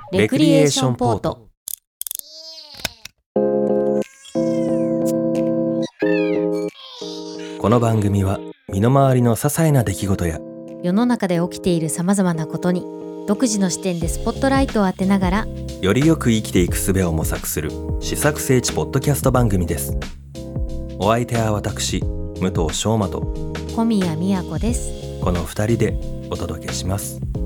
レクリエーションポート。 この番組は身の回りの些細な出来事や世の中で起きているさまざまなことに独自の視点でスポットライトを当てながらよりよく生きていく術を模索する試作聖地ポッドキャスト番組です。お相手は私武藤翔馬と小宮宮子です。 この2人でお届けします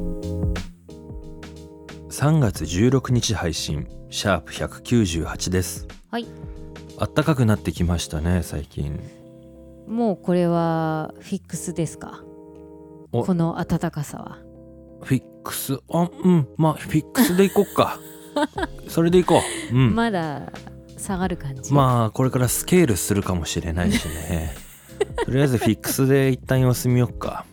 。3月16日配信シャープ198です。 はい。 暖かくなってきましたね最近。 もうこれはフィックスですか？この暖かさはフィックス、まあフィックスでいこっかそれでいこう、 まだ下がる感じ。 まあこれからスケールするかもしれないしねとりあえずフィックスで一旦様子見よっか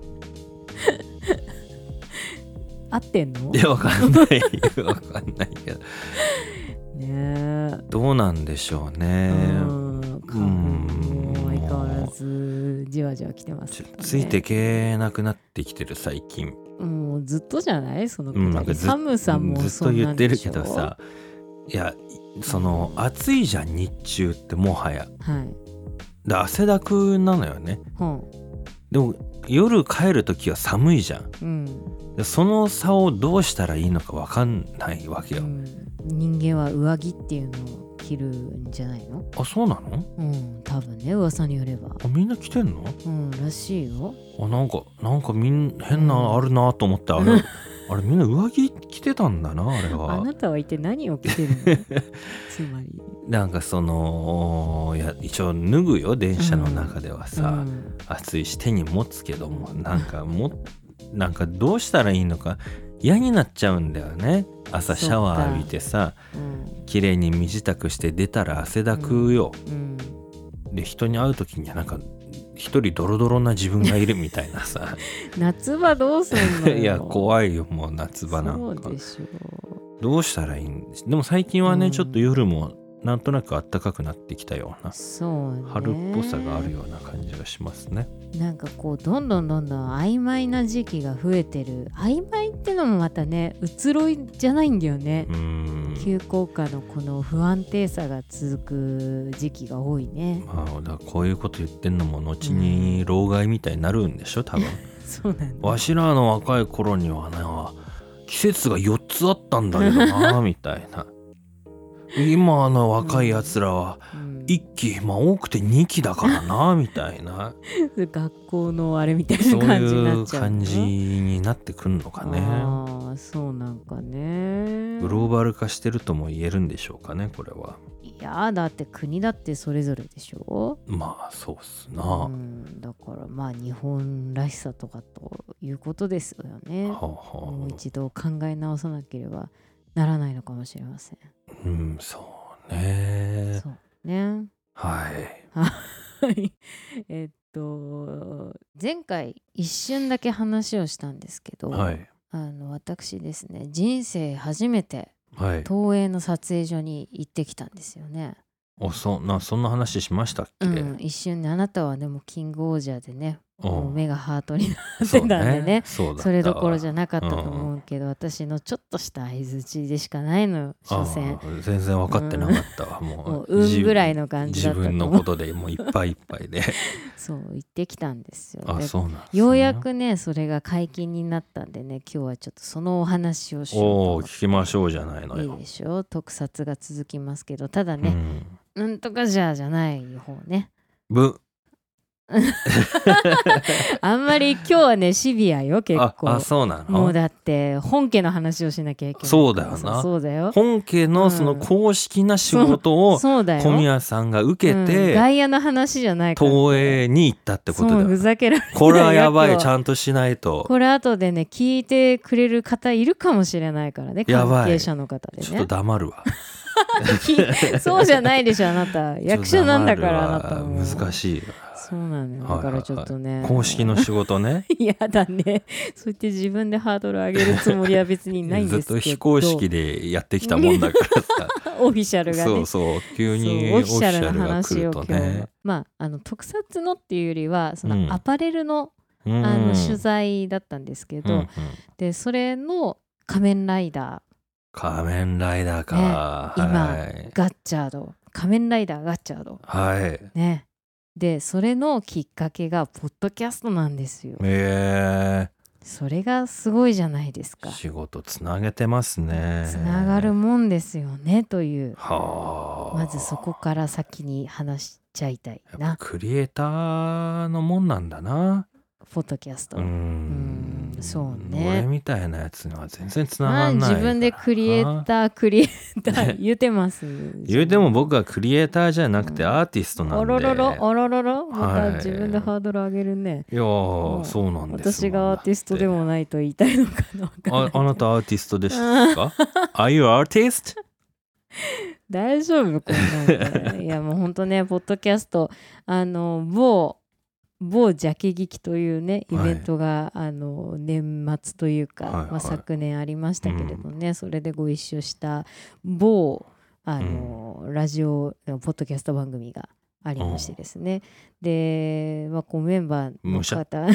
合ってんの？ いやわかんないわかんないけどね。 どうなんでしょうね。 花粉も相変わらずじわじわ来てますね。 ついてけなくなってきてる最近。 もうずっとじゃないそのくなんか寒さもずっと言ってるけどさ、いやその暑いじゃん日中ってもはや、 はい、 で汗だくなのよね、でも夜帰るときは寒いじゃん、でその差をどうしたらいいのか分かんないわけよ、 人間は上着っていうのを着るんじゃないの？ あ、そうなの？ 多分ね、噂によれば。 みんな着てんの？ らしいよ。 なんか変なあるなと思って、あれみんな上着着てたんだなあれは。 あなたは一体何を着てるの？つまりなんかいや一応脱ぐよ電車の中ではさ、暑いし手に持つけども、なんかどうしたらいいのか嫌になっちゃうんだよね。朝シャワー浴びてさ、綺麗に身支度して出たら汗だくよ、で人に会う時にはなんか一人ドロドロな自分がいるみたいなさ夏場どうすんのよいや怖いよもう夏場なんか。 そうでしょ。 どうしたらいいんです。でも最近はね、ちょっと夜もなんとなく暖かくなってきたような、 そうね、 春っぽさがあるような感じがしますね。 なんかこうどんどん曖昧な時期が増えてる。曖昧ってのもまたね、移ろいじゃないんだよね。急降下のこの不安定さが続く時期が多いね。 だからこういうこと言ってんのも後に老害みたいになるんでしょ多分そうなんだ。 わしらの若い頃にはね季節が4つあったんだけどなみたいな。今の若いやつらは1期、多くて2期だからなみたいな学校のあれみたいな感じになっちゃう、 そういう感じになってくんのかね。 そうなんかね。 グローバル化してるとも言えるんでしょうかねこれは。 いやだって国だってそれぞれでしょ。 そうっすな、 だから日本らしさとかということですよね。もう一度考え直さなければならないのかもしれません。 そうね。 そうね。 はい前回一瞬だけ話をしたんですけど、私ですね、人生初めて東映の撮影所に行ってきたんですよね。そんな話しましたっけ？ 一瞬ね、あなたはでもキングオージャーでね、もう目がハートになってたんでね、それどころじゃなかったと思うけど、私のちょっとした相づちでしかないのよ、所詮。 全然分かってなかったわ、 もうぐらいの感じだったと思う。 自分のことでもういっぱいいっぱいでそう行ってきたんですよ。 そうなんですね。 ようやくねそれが解禁になったんでね、今日はちょっとそのお話をしようと。 聞きましょうじゃないのよ。 いいでしょ。特撮が続きますけど、ただね、なんとかじゃない方ね。あんまり今日はねシビアよ結構。 そうなの？ もうだって本家の話をしなきゃいけない。 そうだよな。 そうだよ。 本家のその公式な仕事を小宮さんが受けて、 外野の話じゃないから、 東映に行ったってことだよ。 ふざけられない。 これはやばい、ちゃんとしないと。 これ後でね聞いてくれる方いるかもしれないからね、関係者の方でね。 ちょっと黙るわそうじゃないでしょ、あなた役者なんだから。あなたも難しい。 そうなのよ。だからちょっとね、 公式の仕事ねやだね、そうやって自分でハードル上げるつもりは別にないんですけどずっと非公式でやってきたもんだからさオフィシャルがね、 急にオフィシャルが来るとね、 特撮のっていうよりはそのアパレルの、取材だったんですけど、でそれの仮面ライダ仮面ライダーか、 ね、今、 はい、 ガッチャード、仮面ライダーガッチャード、 はいね、でそれのきっかけがポッドキャストなんですよ。それがすごいじゃないですか。 仕事つなげてますね。 つながるもんですよねという。 はあ。 まずそこから先に話しちゃいたいな。 やっぱクリエイターのもんなんだな。 ポッドキャスト。そうね。 俺みたいなやつには全然つながんないから。 自分でクリエイター言うてます。 言うても僕はクリエイターじゃなくてアーティストなんで。 あららまた自分でハードル上げるね。 いやー、そうなんです。 私がアーティストでもないと言いたいのかな。 あなたアーティストでしたか？Are you artist? 大丈夫こんなんで。いやもうほんとね、ポッドキャスト某ジャケ劇というねイベントが、年末というか、昨年ありましたけれどね、それでご一緒した某ラジオポッドキャスト番組がありましてですね、で、こうメンバーの方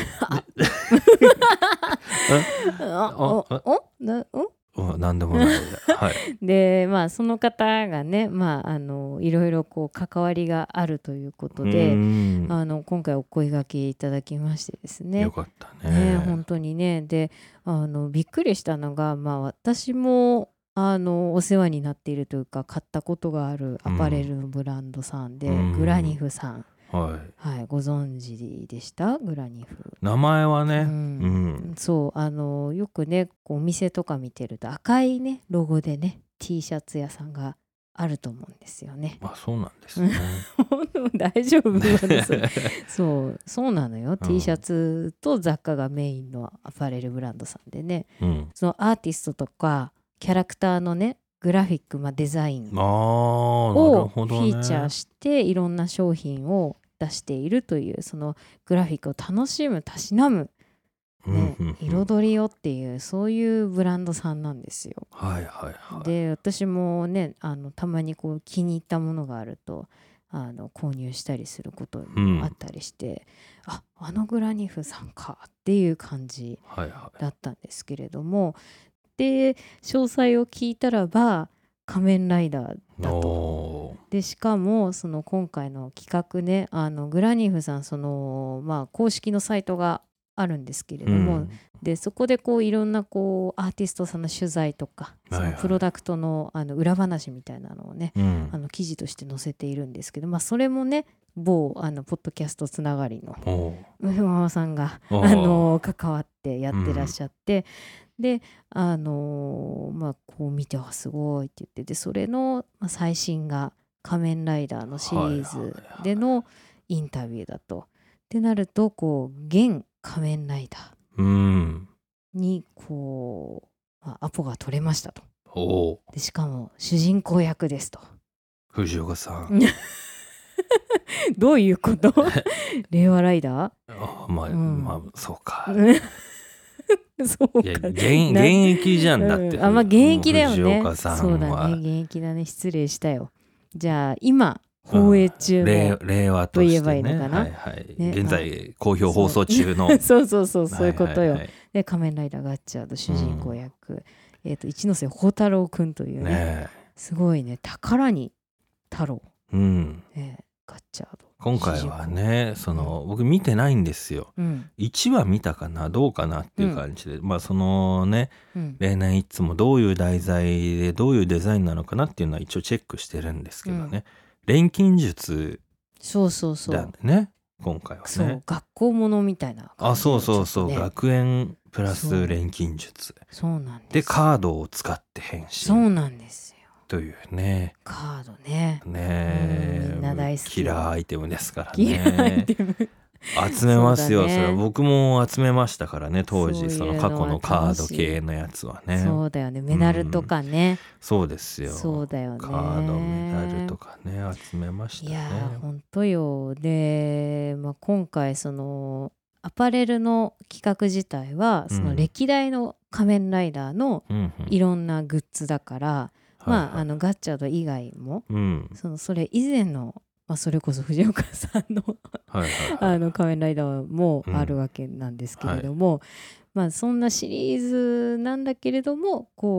なんでもない、はい、 でその方がね、いろいろこう関わりがあるということで、今回お声掛けいただきましてですね。 よかったね。 本当にね。でびっくりしたのが、私もお世話になっているというか買ったことがあるアパレルのブランドさんで、グラニフさん、ご存知でした？グラニフ名前はね、 そうよくねこうお店とか見てると赤いねロゴでね T シャツ屋さんがあると思うんですよね。 そうなんですね。 大丈夫そうなのよ、T シャツと雑貨がメインのアパレルブランドさんでね、そのアーティストとかキャラクターのねグラフィック、デザインをフィーチャーしていろんな商品を出しているという、そのグラフィックを楽しむたしなむ、彩りよっていう、そういうブランドさんなんですよ。で私もねたまにこう気に入ったものがあると購入したりすることもあったりして、あのグラニフさんかっていう感じだったんですけれども、で詳細を聞いたらば仮面ライダーだと。でしかもその今回の企画ね、グラニフさん公式のサイトがあるんですけれども、でそこでこういろんなこうアーティストさんの取材とか、そのプロダクトの裏話みたいなのをね、記事として載せているんですけど、それもね某ポッドキャストつながりの上間さんが関わってやってらっしゃって、でこう見てすごいって言って、でそれの最新が仮面ライダーのシリーズでのインタビューだと。ってなるとこう現仮面ライダーにこう、アポが取れましたと。でしかも主人公役ですと。 藤岡さんどういうこと令和ライダーそうかそうか、 現役じゃんだって。 現役だよね。 藤岡さんはそうだね、現役だね。失礼したよ。じゃあ今放映中の令和としてね、 言えばいいのかな、 現在好評放送中のそういうことよ。で仮面ライダーガッチャード主人公役、一ノ瀬宝太郎くんというね、すごいね、宝に太郎、ガッチャード今回はね、僕見てないんですよ、1話見たかなどうかなっていう感じで、そのね、例年いつもどういう題材でどういうデザインなのかなっていうのは一応チェックしてるんですけどね、錬金術なんでね、今回はね。 そう、学校ものみたいな感じ、 そう、学園プラス錬金術。 そうなんです。 で、カードを使って変身。 そうなんですよ。 というね。 カードね。みんな大好き。 キラーアイテムですからね。 キラーアイテム。 集めますよ。それは僕も集めましたからね、当時。その過去のカード系のやつはね。 そうだよね、メダルとかね。 そうですよ。 そうだよね。 カード、メダルとかね、集めましたね。 いや本当よ。で、今回そのアパレルの企画自体はその歴代の仮面ライダーのいろんなグッズだから、ガッチャード以外も、それ以前のそれこそ藤岡さんの仮面ライダーもあるわけなんですけれども、そんなシリーズなんだけれども、こ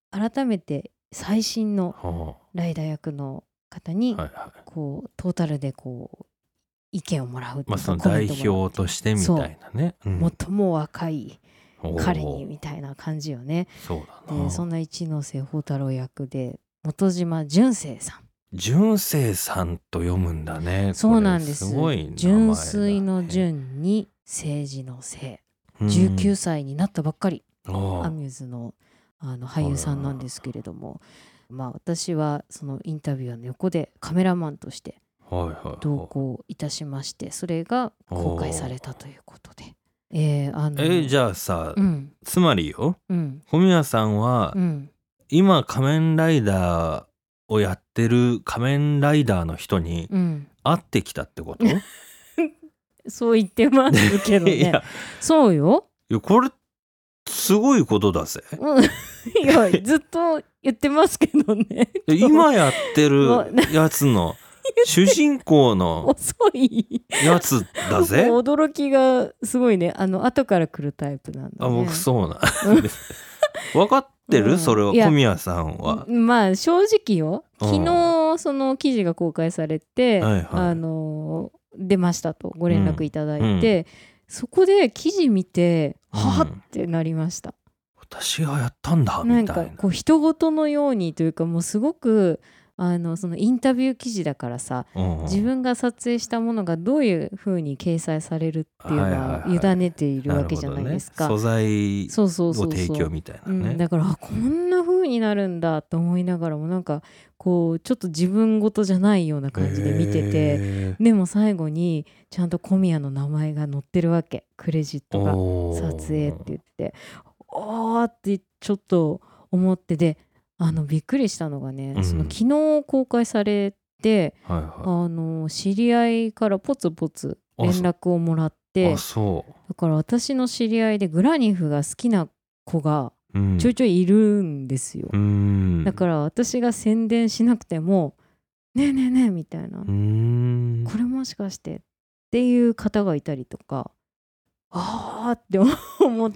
改めて最新のライダー役の方にこうトータルでこう意見をもらうっていうか、 その代表としてみたいなね、 最も若い彼にみたいな感じよね。 そうだな。 でそんな一ノ瀬宝太郎役で本島純正さん。 純正さんと読むんだね。 そうなんです。 すごい名前だね。 純粋の純に政治の政、19歳になったばっかり、アミューズの俳優さんなんですけれども、私はそのインタビュアーの横でカメラマンとして同行いたしまして、それが公開されたということで、 じゃあさ、つまりよ、小宮さんは、今仮面ライダーをやってる仮面ライダーの人に会ってきたってこと？ そう言ってますけどね。そうよ。 いや、これすごいことだぜ。 いや、ずっと言ってますけどね。 今やってるやつの主人公の遅いやつだぜ。 驚きがすごいね。後から来るタイプなんだね。 僕そうなんです。分かってる？それは小宮さんは。 正直よ、昨日その記事が公開されて、出ましたとご連絡いただいて、そこで記事見てはぁってなりました。 私がやったんだみたいな。 なんかこう人事のようにというか、もうすごくそのインタビュー記事だからさ、自分が撮影したものがどういう風に掲載されるっていうのを委ねているわけじゃないですか。 素材を提供みたいなね。 だからこんな風になるんだと思いながらも、なんかこうちょっと自分事じゃないような感じで見てて、でも最後にちゃんと小宮の名前が載ってるわけ、クレジットが撮影って言って、あーってちょっと思って、でびっくりしたのがね、その昨日公開されて、知り合いからポツポツ連絡をもらって、だから私の知り合いでグラニフが好きな子がちょいちょいいるんですよ。だから私が宣伝しなくても、ねえねえねえみたいな、これもしかしてっていう方がいたりとか、あーって思って、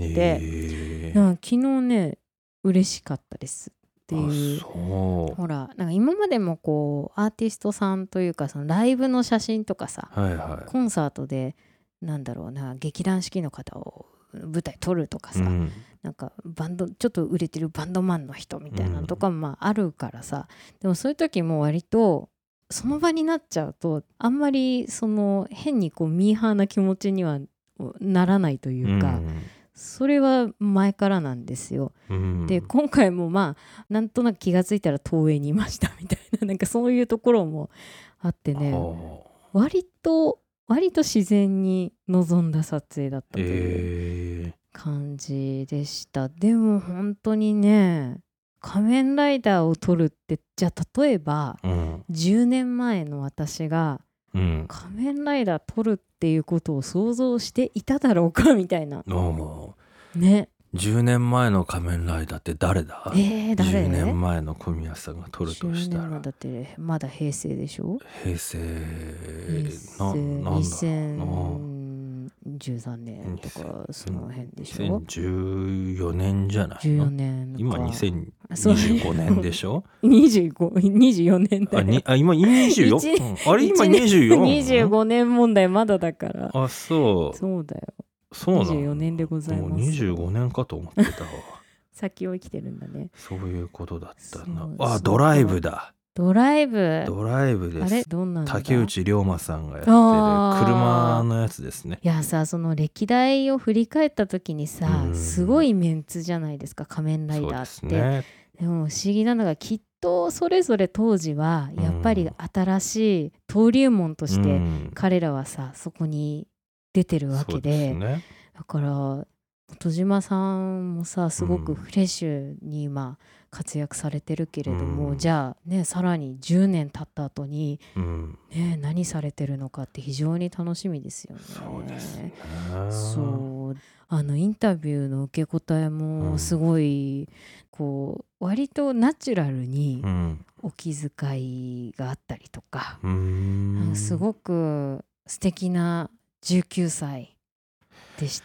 昨日ね嬉しかったですっていう。ほら、なんか今までもこうアーティストさんというか、そのライブの写真とかさ、コンサートでなんだろうな、劇団四季の方を舞台撮るとかさ、なんかバンドちょっと売れてるバンドマンの人みたいなのとかもあるからさ、でもそういう時も割とその場になっちゃうと、あんまりその変にこうミーハーな気持ちにはならないというか、それは前からなんですよ。で今回もなんとなく気がついたら東映にいましたみたいな、なんかそういうところもあってね、割と自然に臨んだ撮影だったという感じでした。でも本当にね、仮面ライダーを撮るって、じゃあ例えば、10年前の私が仮面ライダー撮るっていうことを想像していただろうかみたいなね。 10年前の仮面ライダーって誰だ？ 誰 ？10年前の小宮さんが撮るとしたら、 だってまだ平成でしょ。 平成 2013年とかその辺でしょ。 2014年じゃないの ？14年今2025年でしょ。 24年だよ。 今24？あれ今24？ 25年問題まだだから。そうだよ。24年でございます。 もう25年かと思ってたわ。 先を生きてるんだね。 そういうことだったな。ドライブだ。ドライブです。 あれどんなんだ？ 竹内涼真さんがやってる車のやつですね。 いやさ、その歴代を振り返った時にさ、すごいメンツじゃないですか、仮面ライダーって。でも不思議なのが、きっとそれぞれ当時はやっぱり新しい登竜門として彼らはさ、そこに出てるわけで、だから戸島さんもさ、すごくフレッシュに今活躍されてるけれども、じゃあね、さらに10年経った後に、何されてるのかって非常に楽しみですよね。 そうですね。 インタビューの受け答えもすごい、こう割とナチュラルにお気遣いがあったりとか、すごく素敵な19歳でした。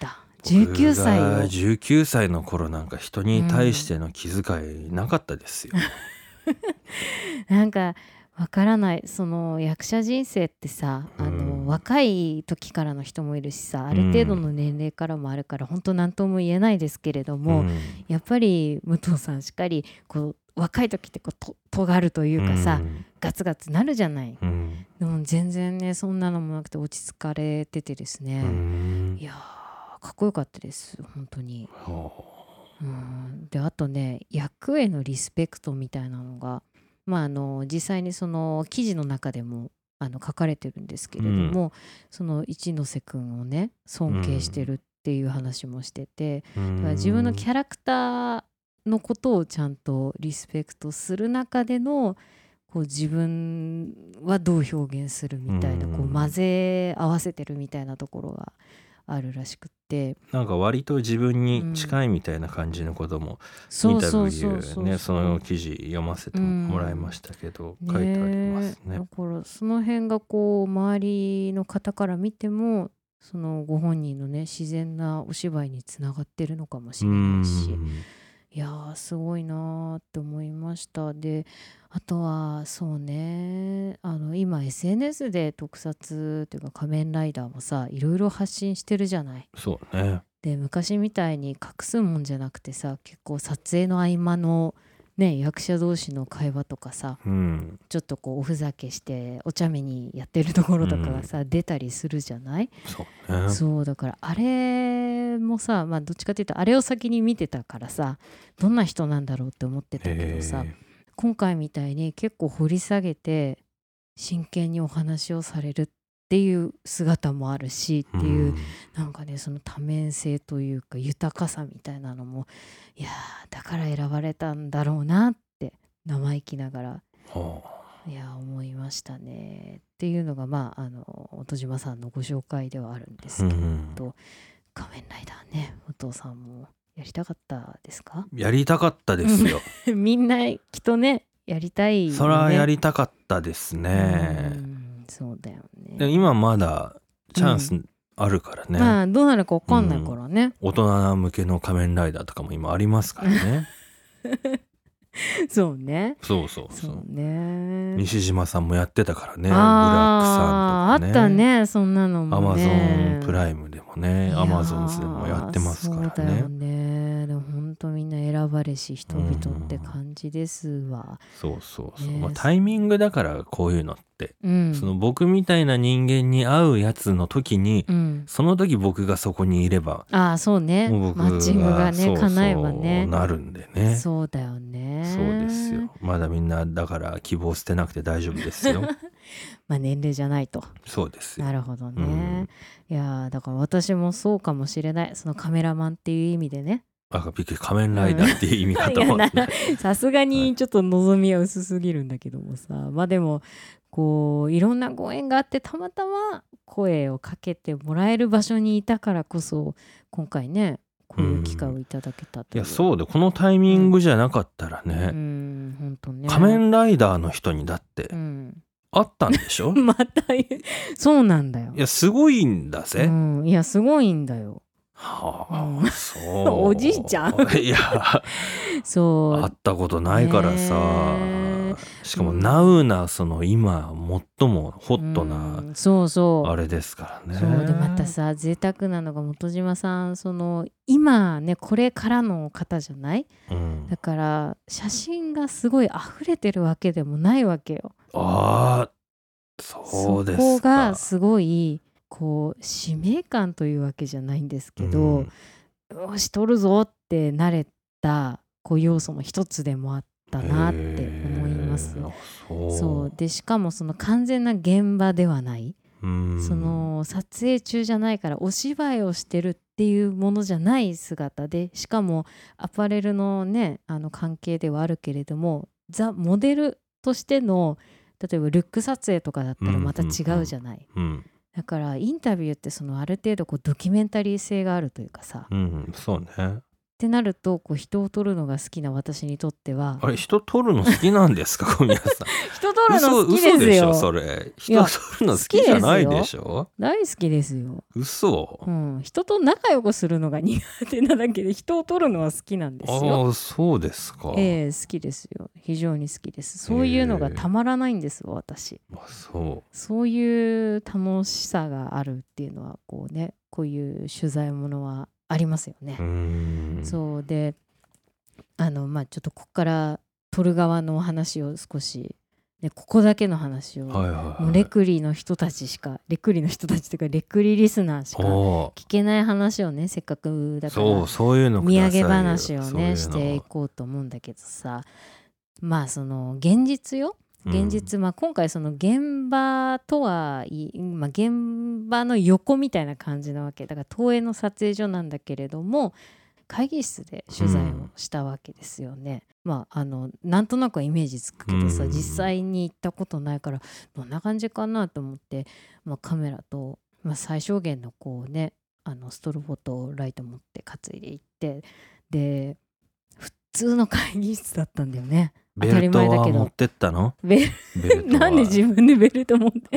19歳僕がよ。 19歳の頃なんか人に対しての気遣いなかったですよ。 なんかわからない、その役者人生ってさ、若い時からの人もいるしさ、ある程度の年齢からもあるから本当何とも言えないですけれども、やっぱり武藤さんしっかりこう若い時ってこう尖るというかさ、ガツガツなるじゃない、でも全然ねそんなのもなくて落ち着かれててですね、いやかっこよかったです本当に。であとね、役へのリスペクトみたいなのが、実際にその記事の中でも書かれてるんですけれども、その一ノ瀬君をね尊敬してるっていう話もしてて、だから自分のキャラクターのことをちゃんとリスペクトする中でのこう自分はどう表現するみたいな、こう混ぜ合わせてるみたいなところがあるらしくって、 なんか割と自分に近いみたいな感じのこともインタビューね、その記事読ませてもらいましたけど、書いてありますね。 だからその辺がこう周りの方から見てもそのご本人のね自然なお芝居につながってるのかもしれないし、いやーすごいなーって思いました。であとはそうね、今 SNS で特撮というか仮面ライダーもさいろいろ発信してるじゃない。 そうね。 で昔みたいに隠すもんじゃなくてさ、結構撮影の合間のね役者同士の会話とかさ、ちょっとこうおふざけしてお茶目にやってるところとかがさ、出たりするじゃない。 そうね。 そうだからあれもさ、どっちかっていうとあれを先に見てたからさ、どんな人なんだろうって思ってたけどさ、今回みたいに結構掘り下げて真剣にお話をされるっていう姿もあるしっていう、なんかねその多面性というか豊かさみたいなのも、いやだから選ばれたんだろうなって生意気ながら、いや思いましたねっていうのが音島さんのご紹介ではあるんですけど、仮面ライダーね、お父さんもやりたかったですか？ やりたかったですよ。 みんなきっとねやりたいよね。 それはやりたかったですね。 そうだよね。 で今まだチャンスあるからね。 どうなるか分かんないからね。 大人向けの仮面ライダーとかも今ありますからね。 そうね。 そうね。 西島さんもやってたからね。ブラックさんとかね。あったね、そんなのもね。 アマゾンプライムでもね、アマゾンズでもやってますからね。 そうだよね。でも本当みんな選ばれし人々って感じですわ。 そう、タイミングだからこういうのって、その僕みたいな人間に会うやつの時に、その時僕がそこにいれば、 そうね。マッチングがね叶えばね。 なるんでね。 そうだよね。 そうですよ。まだみんなだから希望捨てなくて大丈夫ですよ。 年齢じゃないと。 そうですよ。 なるほどね。いやだから私もそうかもしれない。そのカメラマンっていう意味でね。 びっくり、仮面ライダーっていう意味かと思って、 さすがにちょっと望みは薄すぎるんだけどもさ、でもこういろんなご縁があってたまたま声をかけてもらえる場所にいたからこそ今回ねこういう機会をいただけたという。 いやそうで、このタイミングじゃなかったらね、 本当ね、 仮面ライダーの人にだって、あったんでしょ。 またそうなんだよ。 いやすごいんだぜ。 いやすごいんだよ。 そうおじいちゃんいやそう会ったことないからさ、しかもナウなその今最もホットなあれですからね。 そうでまたさ贅沢なのが本島さん、その今ねこれからの方じゃない、だから写真がすごい溢れてるわけでもないわけよ。 そうですか。 そこがすごいこう使命感というわけじゃないんですけど、よし撮るぞってなれたこう要素の一つでもあったなって思います。そうでしかもその完全な現場ではない、その撮影中じゃないからお芝居をしてるっていうものじゃない姿で、しかもアパレルのね関係ではあるけれどもザ・モデルとしての例えばルック撮影とかだったらまた違うじゃない、だからインタビューってそのある程度こうドキュメンタリー性があるというかさ、 そうね。 ってなるとこう人を撮るのが好きな私にとっては、 あれ人撮るの好きなんですか小宮さん。 人撮るの好きです嘘でしょよ。 それ。人撮るの好きじゃないでしょ。 大好きですよ。 嘘。 人と仲良くするのが苦手なだけで人を撮るのは好きなんですよ。 ああそうですか。 好きですよ。非常に好きです。そういうのがたまらないんです私。そういう楽しさがあるっていうのはこうね、こういう取材ものはありますよね。そうでちょっとここから撮る側の話を少し、ね、ここだけの話を、もうレクリの人たちというかレクリリスナーしか聞けない話をね、せっかくだからそういうの土産話をねしていこうと思うんだけどさ、その現実よ。現実、今回その現場とは現場の横みたいな感じなわけだから、東映の撮影所なんだけれども会議室で取材をしたわけですよね。なんとなくはイメージつくけどさ、実際に行ったことないからどんな感じかなと思って、カメラと、最小限のこうねストロボとライト持って担いで行って、で普通の会議室だったんだよね。当たり前だけど。ベルトは持ってったの？なんで自分でベルト持って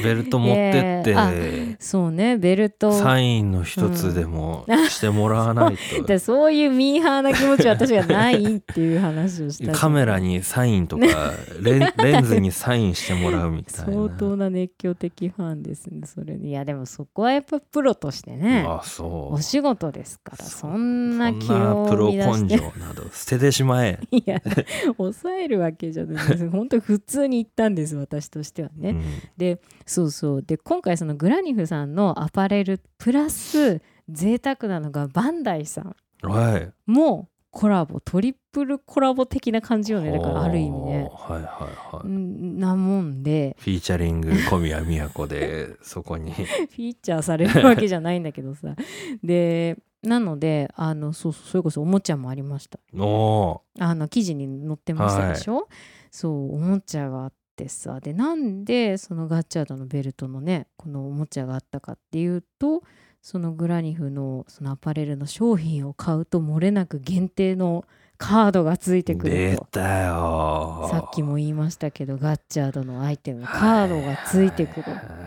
ってそうね、ベルトサインの一つでもしてもらわないと、 そういうミーハーな気持ちは私がないっていう話をしたカメラにサインとかレンズにサインしてもらうみたいな。 相当な熱狂的ファンですねそれに。いやでもそこはやっぱプロとしてね、お仕事ですから、そんな気をプロ根性など捨ててしまえ。 いや抑えるわけじゃないです。本当に普通に行ったんです私としてはね。でで今回そのグラニフさんのアパレルプラス贅沢なのがバンダイさんもコラボ、トリプルコラボ的な感じよね。だからある意味ね、なもんでフィーチャリング小宮宮子でそこにフィーチャーされるわけじゃないんだけどさでなのでそれこそおもちゃもありました。記事に載ってましたでしょ、そうおもちゃがあってさ、でなんでそのガッチャードのベルトのねこのおもちゃがあったかっていうと、そのグラニフのそのアパレルの商品を買うと漏れなく限定のカードがついてくると。 出たよ、 さっきも言いましたけどガッチャードのアイテムカードがついてくる、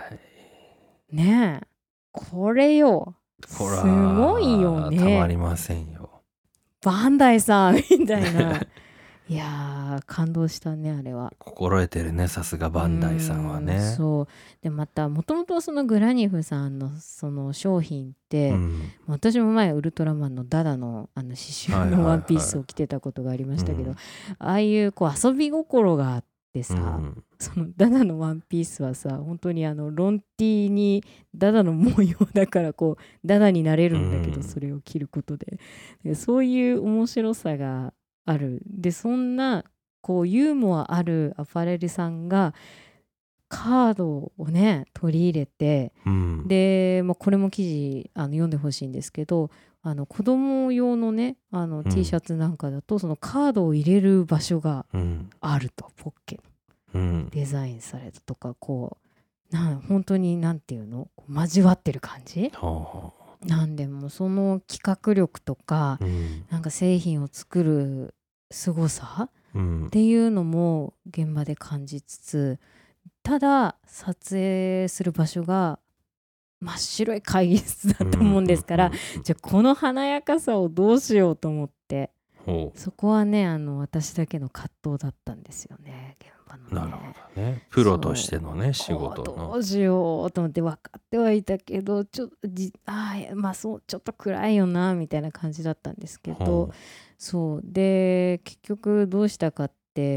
ねえこれよ、すごいよね。 たまりませんよバンダイさんみたいないやー感動したねあれは。 心得てるね、さすがバンダイさんはね。 そうでまたもともとそのグラニフさんのその商品って、私も前ウルトラマンのダダの刺繍のワンピースを着てたことがありましたけど、ああいうこう遊び心があってさ、そのダダのワンピースはさ本当にロンティーにダダの模様だからこうダダになれるんだけど、それを着ることでそういう面白さがある。でそんなこうユーモアあるアパレルさんがカードをね取り入れて、で、これも記事読んでほしいんですけど、子供用のねT シャツなんかだとそのカードを入れる場所があると、ポッケの、デザインされたとか、こう本当になんていうの交わってる感じ、なんでもその企画力とか、なんか製品を作る凄さっていうのも現場で感じつつ、ただ撮影する場所が真っ白い会議室だと思うんですから、じゃあこの華やかさをどうしようと思って、そこはね私だけの葛藤だったんですよね、現場のね。 なるほどね、プロとしてのね仕事のどうしようと思って分かってはいたけどちょっと暗いよなみたいな感じだったんですけど、そうで結局どうしたかって、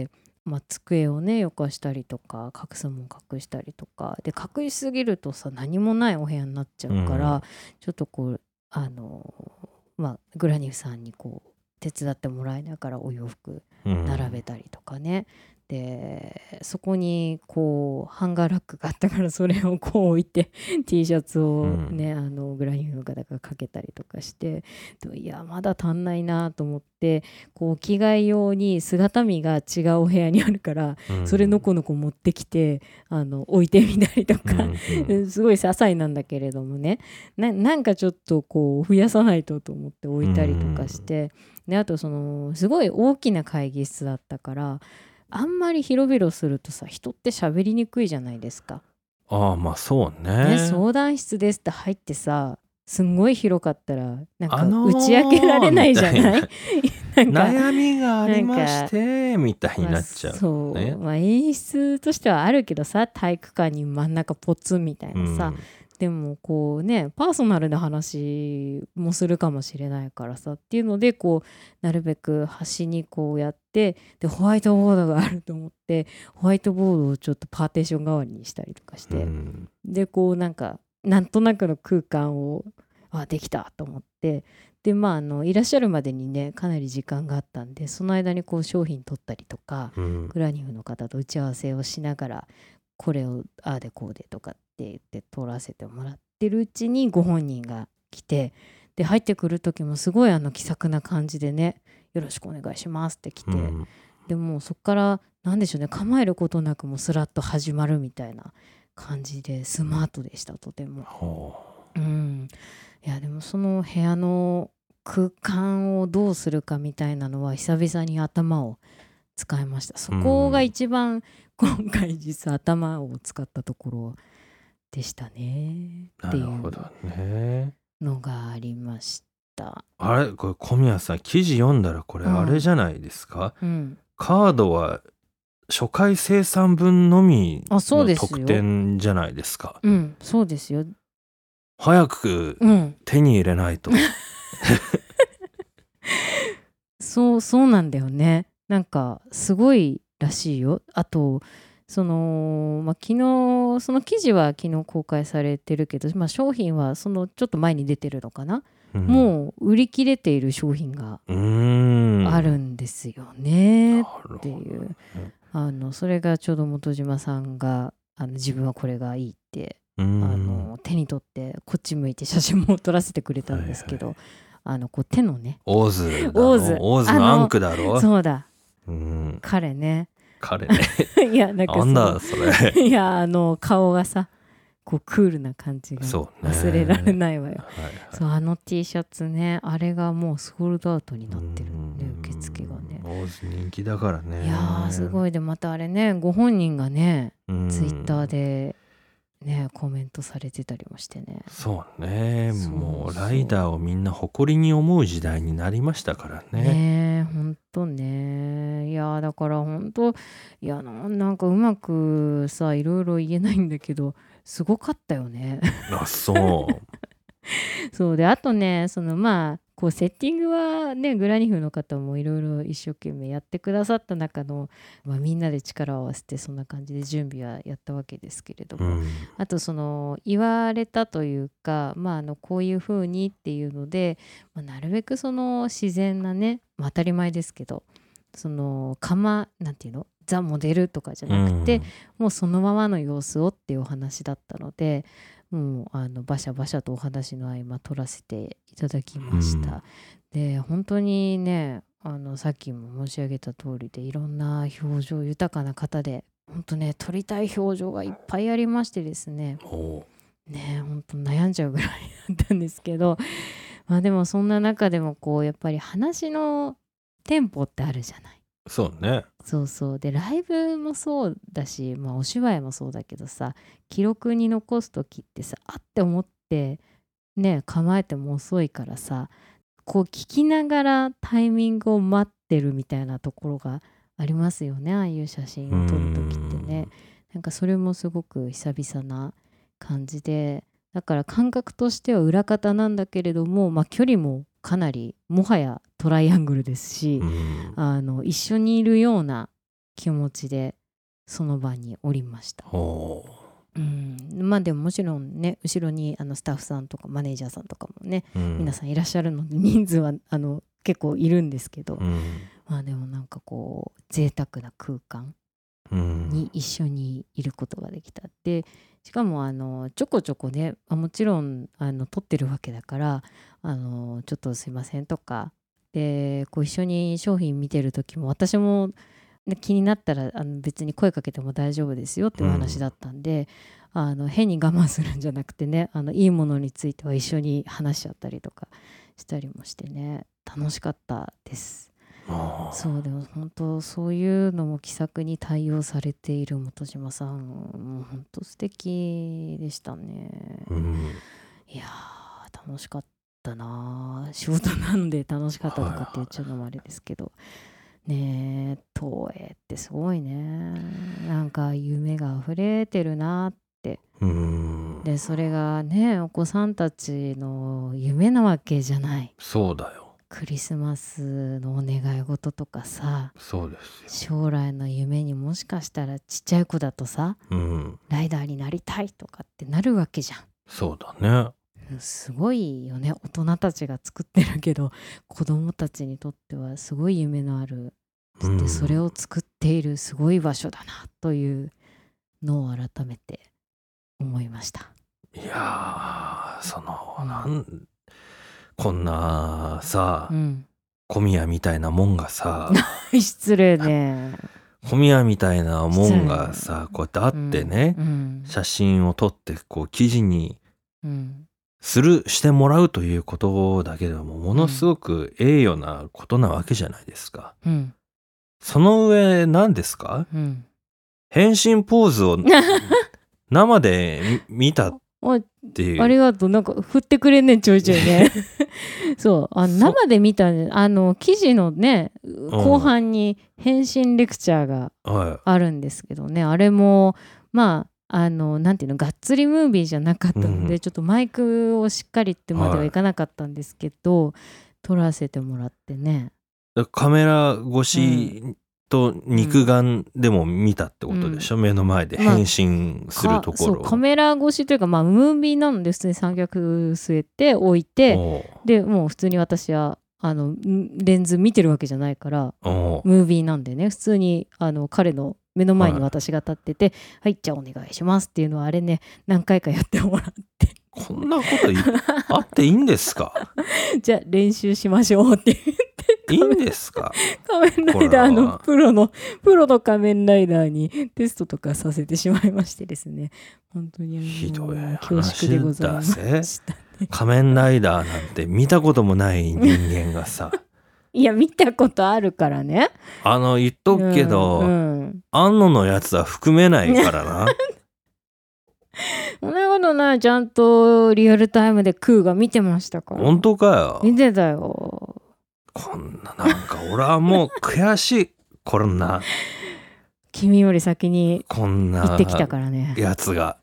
机をねよかしたりとか隠すもん隠したりとかで、隠しすぎるとさ何もないお部屋になっちゃうから、ちょっとこうグラニフさんにこう手伝ってもらいながらお洋服並べたりとかね、 でそこにこうハンガーラックがあったから、それをこう置いてT シャツをね、グラニューの方がかけたりとかして、いやまだ足んないなと思って、こう着替え用に姿見が違うお部屋にあるから、それのこのこ持ってきて置いてみたりとか、すごい些細なんだけれどもね、なんかちょっとこう増やさないと思って置いたりとかして、であとそのすごい大きな会議室だったから、あんまり広々するとさ、人って喋りにくいじゃないですか。 ああ、まあそうね。 相談室ですって入ってさ、すんごい広かったらなんか打ち明けられないじゃないなんか悩みがありましてみたいになっちゃう、ね。 そう、演出としてはあるけどさ、体育館に真ん中ポツンみたいなさ、でもこうね、パーソナルな話もするかもしれないからさっていうので、こうなるべく端にこうやって、でホワイトボードがあると思って、ホワイトボードをちょっとパーテーション代わりにしたりとかして、でこうなんとなくの空間をできたと思って、でいらっしゃるまでにねかなり時間があったんで、その間にこう商品取ったりとか、グラニフの方と打ち合わせをしながら、これをああでこうでとかって言って通らせてもらってるうちにご本人が来て、で入ってくる時もすごい気さくな感じでね、よろしくお願いしますって来て、でもそっからなんでしょうね、構えることなくもうスラッと始まるみたいな感じでスマートでした、とても。いやでもその部屋の空間をどうするかみたいなのは久々に頭を使いました。そこが一番今回実は頭を使ったところでしたねっていうのがありました。 あれこれ小宮さん記事読んだらこれあれじゃないですか、カードは初回生産分のみの特典じゃないですか。 そうですよ。 早く手に入れないと、 そうなんだよね。なんかすごいらしいよ。あと昨日その記事は昨日公開されてるけど、商品はそのちょっと前に出てるのかな、もう売り切れている商品があるんですよねっていう、それがちょうど本島さんが自分はこれがいいって手に取ってこっち向いて写真も撮らせてくれたんですけど、こう手のね、 オーズのアンクだろ。 そうだ、彼ねいやなんかなんだそれいや顔がさ、こうクールな感じが忘れられないわよ。そうT シャツね、あれがもうソールドアウトになってるんで、受付がね。 オーズ人気だからね。 いやすごい。でまたあれね、ご本人がねツイッターでねコメントされてたりもしてね。 そうね、もうライダーをみんな誇りに思う時代になりましたからね。 ねほんとね。いやだからほんと、いやなんかうまくさいろいろ言えないんだけど、すごかったよね。そうそうで、あとねこうセッティングはねグラニフの方もいろいろ一生懸命やってくださった中の、みんなで力を合わせてそんな感じで準備はやったわけですけれども、あと言われたというか、こういう風にっていうので、なるべく自然なね、当たり前ですけどなんていうの、ザ・モデルとかじゃなくて、もうそのままの様子をっていうお話だったので、もうバシャバシャとお話の合間取らせていただきました。で本当にねさっきも申し上げた通りで、いろんな表情豊かな方で、本当ね撮りたい表情がいっぱいありましてですね、本当悩んじゃうぐらいだったんですけど、でもそんな中でもこうやっぱり話のテンポってあるじゃない。 そうね。 そうでライブもそうだし、お芝居もそうだけどさ、記録に残す時ってさ、って思ってね構えても遅いからさ、こう聞きながらタイミングを待ってるみたいなところがありますよね、ああいう写真を撮る時ってね。なんかそれもすごく久々な感じで、だから感覚としては裏方なんだけれども、距離もかなりもはやトライアングルですし、一緒にいるような気持ちでその場におりました。でももちろんね、後ろにスタッフさんとかマネージャーさんとかもね、皆さんいらっしゃるので、人数は結構いるんですけど、でもなんかこう贅沢な空間に一緒にいることができた。でしかもちょこちょこねもちろん撮ってるわけだからちょっとすいませんとかでこう一緒に商品見てる時も私も、ね、気になったら別に声かけても大丈夫ですよっていう話だったんで、変に我慢するんじゃなくてねいいものについては一緒に話しちゃったりとかしたりもしてね楽しかったです。そうでも本当そういうのも気さくに対応されている本島さんもう本当素敵でしたね、いや楽しかったな。仕事なんで楽しかったとかって言っちゃうのもあれですけど、ねえ東映ってすごいね。なんか夢が溢れてるなって。でそれがねお子さんたちの夢なわけじゃない。 そうだよ。 クリスマスのお願い事とかさ、 そうですよ。将来の夢にもしかしたらちっちゃい子だとさ、ライダーになりたいとかってなるわけじゃん。 そうだね。 すごいよね。大人たちが作ってるけど子供たちにとってはすごい夢のある、でそれを作っているすごい場所だなというのを改めて思いました。 いやこんなさ、小宮みたいなもんがさ失礼ね。 小宮みたいなもんがさこうやって会ってね、写真を撮ってこう記事にしてもらうということだけでもものすごく栄誉なことなわけじゃないですか。その上何ですか、変身ポーズを生で見たっていう。 ありがとう。なんか振ってくれんねんちょいちょいねそう生で見た記事のね後半に変身レクチャーがあるんですけどね、あれもまあなんていうのがっつりムービーじゃなかったので、ちょっとマイクをしっかりってまではいかなかったんですけど、撮らせてもらってね。 カメラ越しと肉眼でも見たってことでしょ、目の前で変身するところ、 そうカメラ越しというかムービーなので普通に三脚据えて置いて、でもう普通に私はレンズ見てるわけじゃないからムービーなんでね、普通に彼の目の前に私が立ってて、はいじゃあお願いしますっていうのはあれね何回かやってもらってこんなことあっていいんですかじゃあ練習しましょうって言っていいんですか仮面ライダーのプロの仮面ライダーにテストとかさせてしまいましてですね、本当にひどい恐縮でございました、ね、 仮面ライダーなんて見たこともない人間がさいや見たことあるからね、 言っとくけど、安野のやつは含めないからなそんなことない、ちゃんとリアルタイムでクーが見てましたから。 本当かよ。 見てたよ。 こんななんか俺はもう悔しいこんな君より先にこんな行ってきたからねやつが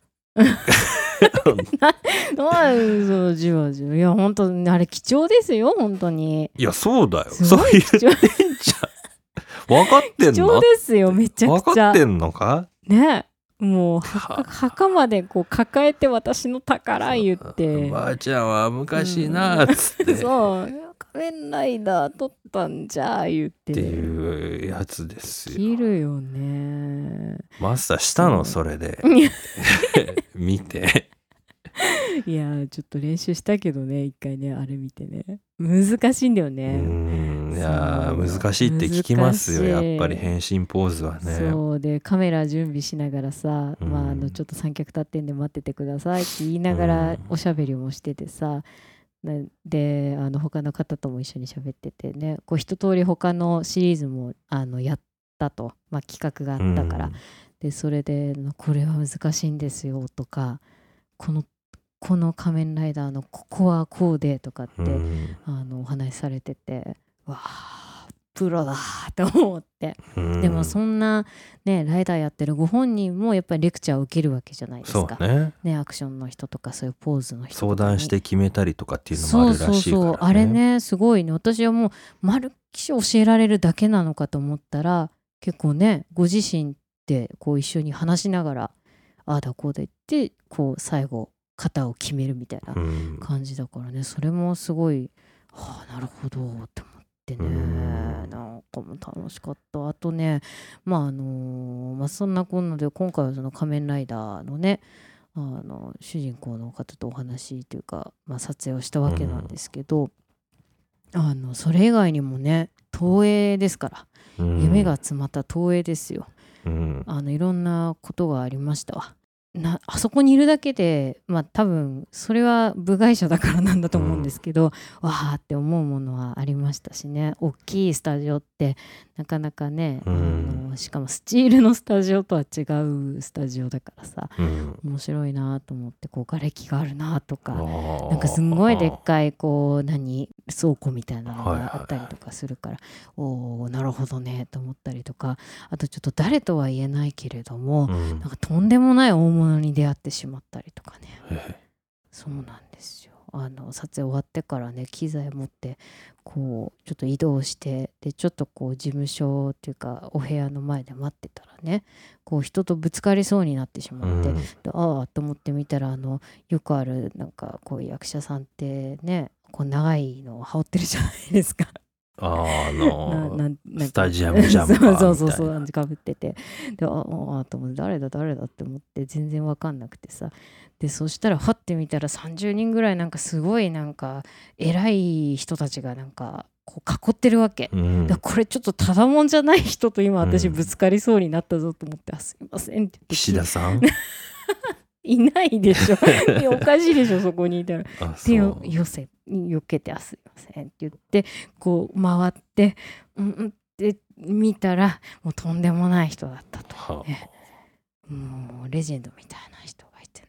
そうじわじわ、いや本当あれ貴重ですよ本当に。 いやそうだよ、そう言ってんじゃん分かってんの？ 貴重ですよめちゃくちゃ。 分かってんのかね、もう墓までこう抱えて私の宝言って、 ばあちゃんは昔なっつって、 そう仮面ライダー撮ったんじゃ言ってっていうやつですよ。 切るよね。 マスターしたのそれで見ていやちょっと練習したけどね一回ねあれ見てね難しいんだよね。 いや難しいって聞きますよやっぱり変身ポーズはね。 そうでカメラ準備しながらさ、ちょっと三脚立ってんで待っててくださいって言いながらおしゃべりもしててさ、で他の方とも一緒に喋っててね、こう一通り他のシリーズもやったと、企画があったから、でそれでこれは難しいんですよとか、この仮面ライダーのここはこうでとかって、お話しされてて、わあプロだと思って、でもそんなねライダーやってるご本人もやっぱりレクチャーを受けるわけじゃないですか。 そうね、 アクションの人とかそういうポーズの人とか、 相談して決めたりとかっていうのもあるらしいからね。 そうあれねすごいね。私はもうまるっきし教えられるだけなのかと思ったら結構ねご自身でこう一緒に話しながらああだこうだ言ってこう最後型を決めるみたいな感じだからね、それもすごいなるほどって思っってね、なんかも楽しかった。あとね、そんなこんなで今回はその仮面ライダーのね、主人公の方とお話というか、撮影をしたわけなんですけど、それ以外にもね、投影ですから、夢が詰まった投影ですよ。いろんなことがありましたわ。あそこにいるだけで、多分それは部外者だからなんだと思うんですけど、わーって思うものはありましたしね。大きいスタジオってなかなかね、しかもスチールのスタジオとは違うスタジオだからさ、面白いなと思って、こう瓦礫があるなとか、なんかすんごいでっかいこう倉庫みたいなのがあったりとかするから、おーなるほどねと思ったりとか、あとちょっと誰とは言えないけれども、なんかとんでもない大物に出会ってしまったりとかね。そうなんですよ。撮影終わってからね、機材持ってこうちょっと移動して、でちょっとこう事務所っていうかお部屋の前で待ってたらね、こう人とぶつかりそうになってしまって、ああと思ってみたら、よくあるなんかこう役者さんってね、こう長いのを羽織ってるじゃないですか。 スタジアムジャンパーみたいな。 そうかぶってて、でと思って誰だって思って全然わかんなくてさ、でそしたらファッて見たら30人ぐらいなんかすごいなんか偉い人たちがなんかこう囲ってるわけ、だこれちょっとただもんじゃない人と今私ぶつかりそうになったぞと思って、すいませんって言って、 岸田さんいないでしょおかしいでしょそこにいたら。でよけて、すいませんって言ってこう回ってって見たら、もうとんでもない人だったと、ね、もうレジェンドみたいな人がいてね、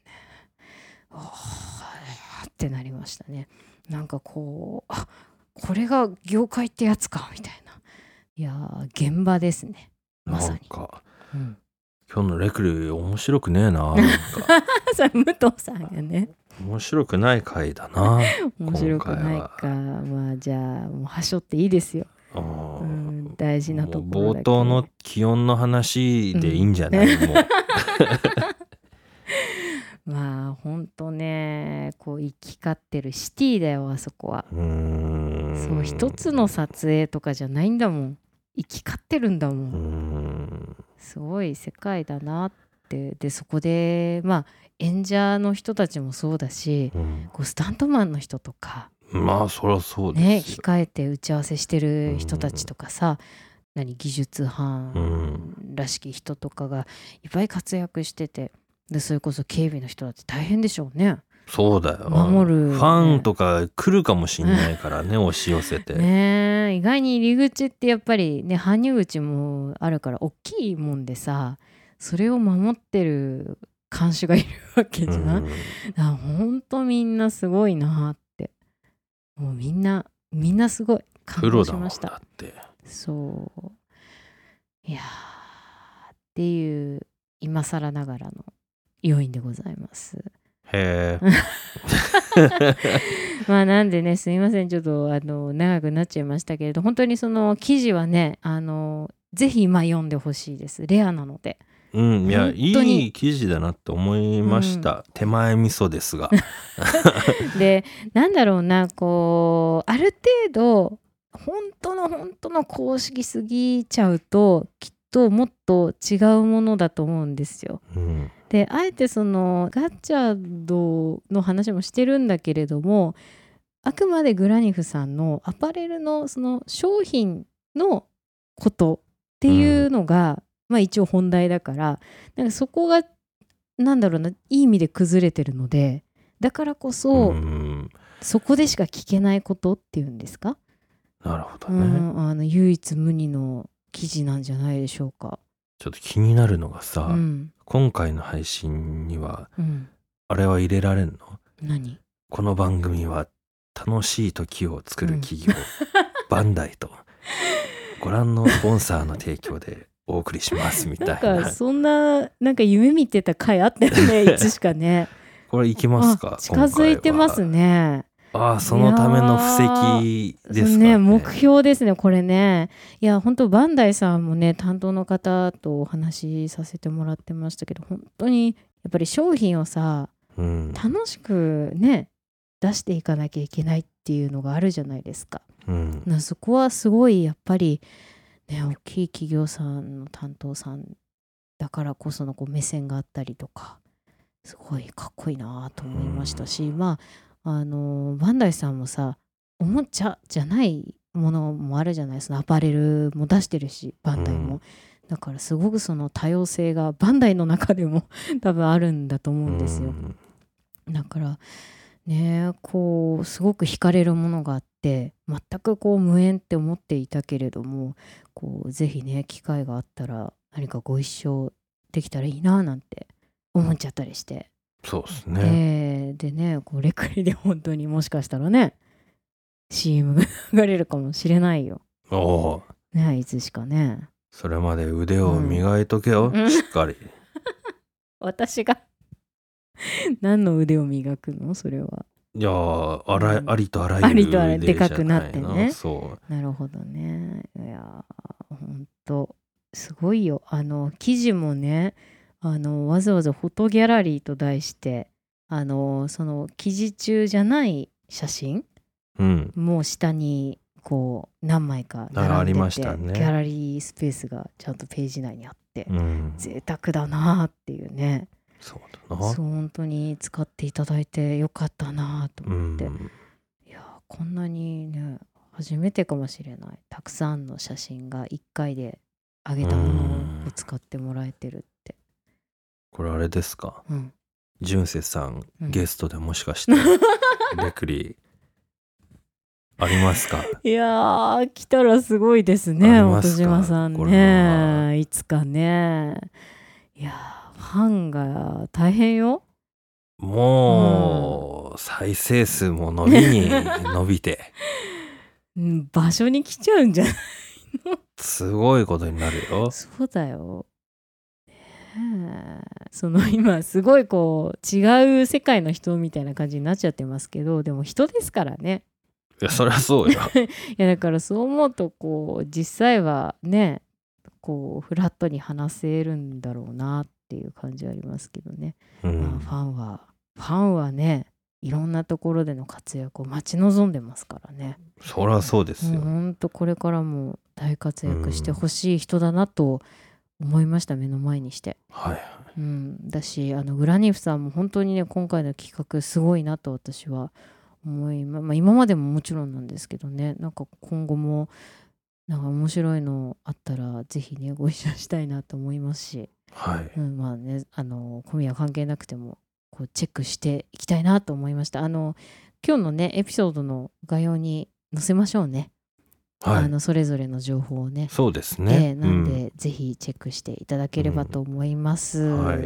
ってなりましたね。なんかこう、これが業界ってやつかみたいな。いや現場ですね、まさに。 今日のレクル面白くねえな。 それ武藤さんがね、 面白くない回だな。 面白くないか。じゃあもうはしょっていいですよ。大事なところだけ。 冒頭の気温の話でいいんじゃない、もう。ほんとね、こう行き交ってるシティだよ、あそこは。そう一つの撮影とかじゃないんだもん。行き交ってるんだもん。すごい世界だなって。でそこで演者の人たちもそうだし、こうスタントマンの人とか、 そりゃそうですよ、控えて打ち合わせしてる人たちとかさ、技術班らしき人とかがいっぱい活躍してて、でそれこそ警備の人だって大変でしょうね。 そうだよ、 守る、 ファンとか来るかもしんないからね押し寄せてね。意外に入り口ってやっぱりね、搬入口もあるから大きいもんでさ、それを守ってる看守がいるわけじゃん。ほんとみんなすごいなって、もうみんなすごい感動しました。 プロだもんだって。 そういやっていう今更ながらの要因でございます。 へなんでね、すいません、ちょっと長くなっちゃいましたけれど、本当にその記事はね、ぜひ今読んでほしいです。レアなので。 いや、いい記事だなって思いました。手前味噌ですが。 で、なんだろうな、こうある程度本当の公式すぎちゃうと、きっともっと違うものだと思うんですよ。であえてそのガッチャードの話もしてるんだけれども、あくまでグラニフさんのアパレルのその商品のことっていうのが、一応本題だから、なんかそこがなんだろうな、いい意味で崩れてるので、だからこそ、そこでしか聞けないことっていうんですか。 なるほどね。 唯一無二の記事なんじゃないでしょうか。 ちょっと気になるのがさ、今回の配信には、あれは入れられんの？ 何？ この番組は楽しい時を作る企業、バンダイとご覧のスポンサーの提供でお送りしますみたいな。 なんかそんななんか夢見てた回あったよねいつしかね。 これいきますか？ 近づいてますね。 そのための布石ですかね。 目標ですねこれね。いや本当バンダイさんもね、担当の方とお話しさせてもらってましたけど、本当にやっぱり商品をさ、楽しくね出していかなきゃいけないっっていうのがあるじゃないですか、 うん、 そこはすごいやっぱりね、大きい企業さんの担当さんだからこそのこう目線があったりとか、すごいかっこいいなと思いましたし、まあバンダイさんもさ、おもちゃじゃないものもあるじゃないですか。アパレルも出してるし、バンダイも、だからすごくその多様性がバンダイの中でも多分あるんだと思うんですよ。だからね、こうすごく惹かれるものがあって、全くこう無縁って思っていたけれども、こうぜひね機会があったら何かご一緒できたらいいななんて思っちゃったりして。 そうですね。 でね、こうレクリで本当にもしかしたらね CM が流れるかもしれないよ。 おね、いつしかね。 それまで腕を磨いとけよ、しっかり。 私が何の腕を磨くのそれは。 いやありとあらゆる腕じゃないの。 でかくなってね。 そう。 なるほどね。いやほんとすごいよ。記事もね、わざわざフォトギャラリーと題してその記事中じゃない写真、もう下にこう何枚か並んでて、ギャラリースペースがちゃんとページ内にあって、贅沢だなっていうね。 そうだな。 そう、本当に使っていただいてよかったなと思って、いやこんなにね初めてかもしれない、たくさんの写真が1回で上げたものを使ってもらえてるって。 これあれですか、純瀬さん、ゲストでもしかしてレクリありますか？ いやー来たらすごいですね、本島さんね。いつかね。いやファンが大変よ。 もう、再生数も伸びに伸びて場所に来ちゃうんじゃないの？ すごいことになるよ。 そうだよ。その今すごいこう違う世界の人みたいな感じになっちゃってますけど、でも人ですからね。 いやそりゃそうよ。 いやだからそう思うとこう実際はねこうフラットに話せるんだろうなっていう感じはありますけどね、ファンはねいろんなところでの活躍を待ち望んでますからね。 そりゃそうですよ。 ほんとこれからも大活躍してほしい人だなと思いました、目の前にして。だしグラニフさんも本当にね今回の企画すごいなと私は思い今までももちろんなんですけどね、なんか今後もなんか面白いのあったらぜひねご一緒したいなと思いますし、まあね小宮関係なくてもこうチェックしていきたいなと思いました。今日のねエピソードの概要に載せましょうね。それぞれの情報をね。 そうですね。 なんで、ぜひチェックしていただければと思います。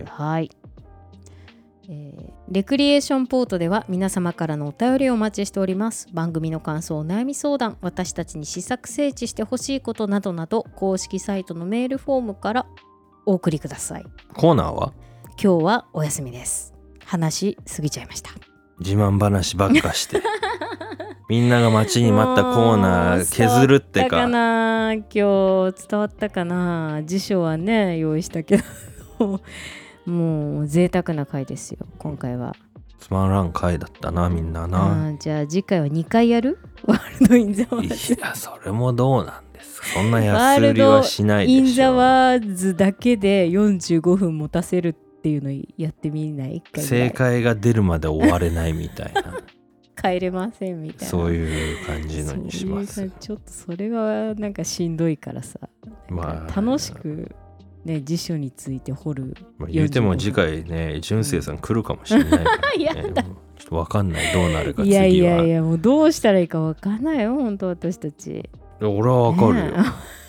レクリエーションポートでは皆様からのお便りをお待ちしております。番組の感想、お悩み相談、私たちに施策整地してほしいことなどなど、公式サイトのメールフォームからお送りください。 コーナーは？ 今日はお休みです。話しすぎちゃいました。 自慢話ばっかしてみんなが待ちに待ったコーナー削るってか。 今日伝わったかな。辞書はね用意したけどもう贅沢な回ですよ今回は。 つまらん回だったなみんなな。 じゃあ次回は2回やる？ワールド・イン・ザ・ワーズ。 いやそれもどうなんですか。そんな安売りはしないでしょ。 ワールド・イン・ザ・ワーズだけで45分持たせるっていうのやってみない？ 正解が出るまで終われないみたいな帰れませんみたいな、 そういう感じのにします。 ちょっとそれはなんかしんどいからさ、楽しくね辞書について掘る。 言うても次回ね純正さん来るかもしれないから、 やだちょっと分かんないどうなるか次は。 いやもうどうしたらいいか分かんないよ本当私たち。 俺は分かるよ、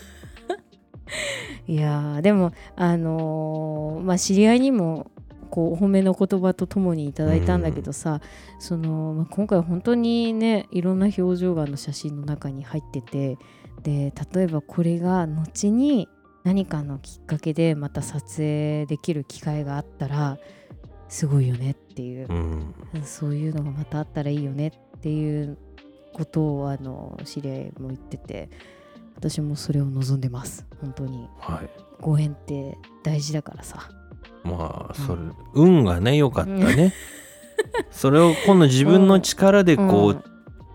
いやでも知り合いにもこうお褒めの言葉とともにいただいたんだけどさ、今回本当にねいろんな表情が写真の中に入ってて、で例えばこれが後に何かのきっかけでまた撮影できる機会があったらすごいよねっていう、そういうのがまたあったらいいよねっていうことを知り合いも言ってて、私もそれを望んでます本当に、ご縁って大事だからさ。 それ運がね良かったねそれを今度自分の力でこう、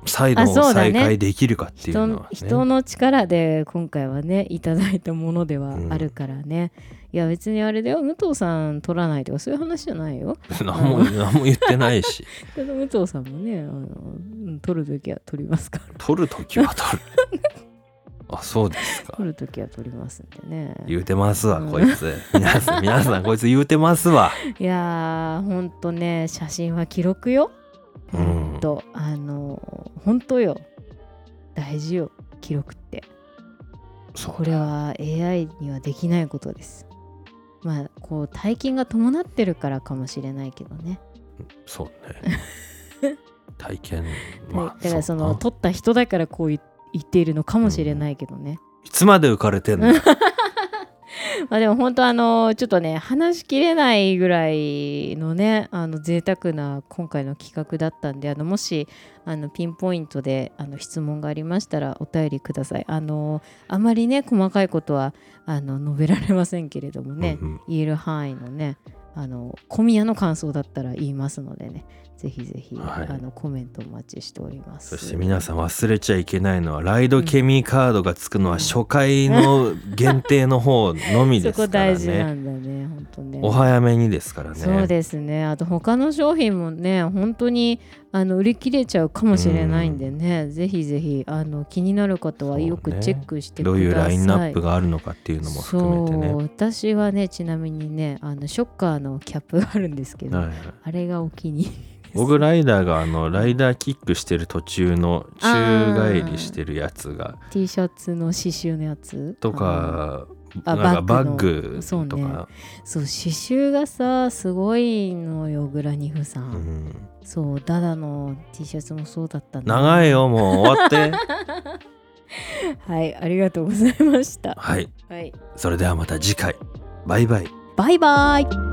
再度再開できるかっていうのはね、 人の力で今回はねいただいたものではあるからね、いや別にあれだよ、武藤さん取らないとかそういう話じゃないよ。 何も言ってないし武藤さんもね取るときは取りますから。 取るときは取るあ、そうですか。 取るときは取りますんでね。 言うてますわ、こいつ。皆さんこいつ言うてますわ。 いやーほんとね、写真は記録よ。ほんとよ、大事よ記録って。これは AI にはできないことです。まあこう大金が伴ってるからかもしれないけどね。 そうね体験、 だからその取った人だからこう言っているのかもしれないけどね、 いつまで浮かれてんのまあでも本当ちょっとね話しきれないぐらいのね贅沢な今回の企画だったんで、もしピンポイントで質問がありましたらお便りください。あまりね細かいことは述べられませんけれどもね、言える範囲のね小宮の感想だったら言いますのでね、ぜひぜひ、コメントお待ちしております。 そして皆さん忘れちゃいけないのは、ライドケミカードがつくのは初回の限定の方のみですからね。 そこ大事なんだね、本当ね。 お早めにですからね。 そうですね。あと他の商品もね本当に売り切れちゃうかもしれないんでね、ぜひぜひ気になる方はよくチェックしてください。 どういうラインナップがあるのかっていうのも含めてね。 そう、私はねちなみにねショッカーのキャップがあるんですけど、あれがお気に入りです。 僕ライダーがライダーキックしてる途中の宙返りしてるやつが T シャツの刺繍のやつとか、なんかバッグとか、 そうね、そう刺繍がさすごいのよ、グラニフさん、そうダダの T シャツもそうだったんだ、 長いよ、もう終わってはい、ありがとうございました。 はい、それではまた次回、バイバイ。 バイバイ。